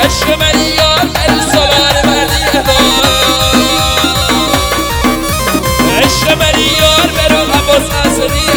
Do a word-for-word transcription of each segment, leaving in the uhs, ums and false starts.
عشق منی یار بری سالار منی عشق منی یار برو عباس اصلی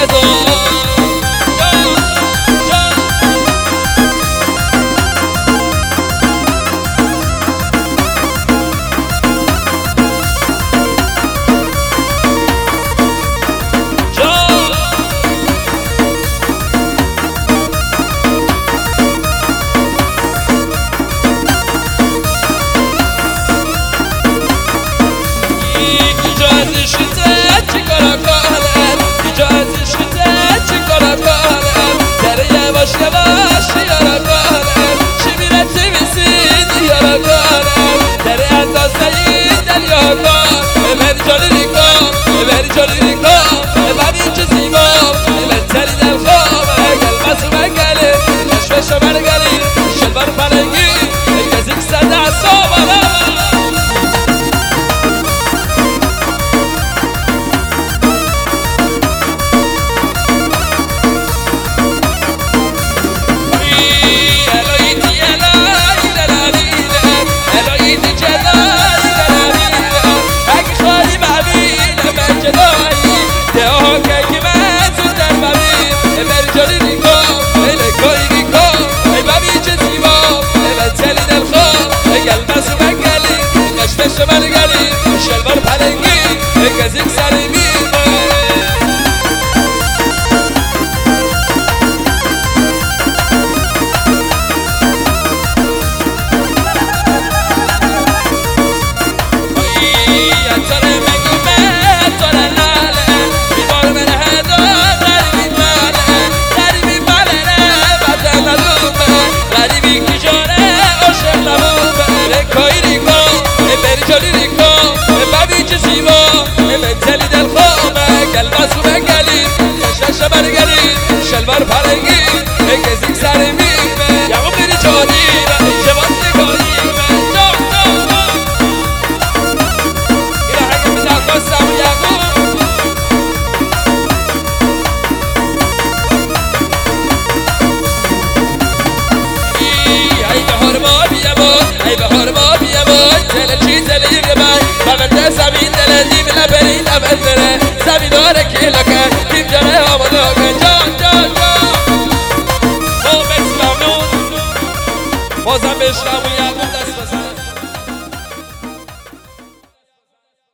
شلوار پلنگی گزیک سری میمه اتاره مگیمه اتاره لاله بیبار من هدا غریبی ماله غریبی ماله بدن ندومه غریبی کجاره عاشق نبومه رکایی ریکا بری جالی ریکا منزلی دل خوامه گلباسو بگلی شش برگلی شلوار پرنگی گزیک سر میمه یقوب بری جالی جوان نگاهی جا جا جا اینا حکم میدن خواستم یقوب ای بهار ما بیا بای ای بهار ما بیا بای دل چی دلی ببای بغل زمین دل دیم لبری لبره زمین داره که لکه دیم جانه آماده جان جان جان او بسلامون بازم بشنم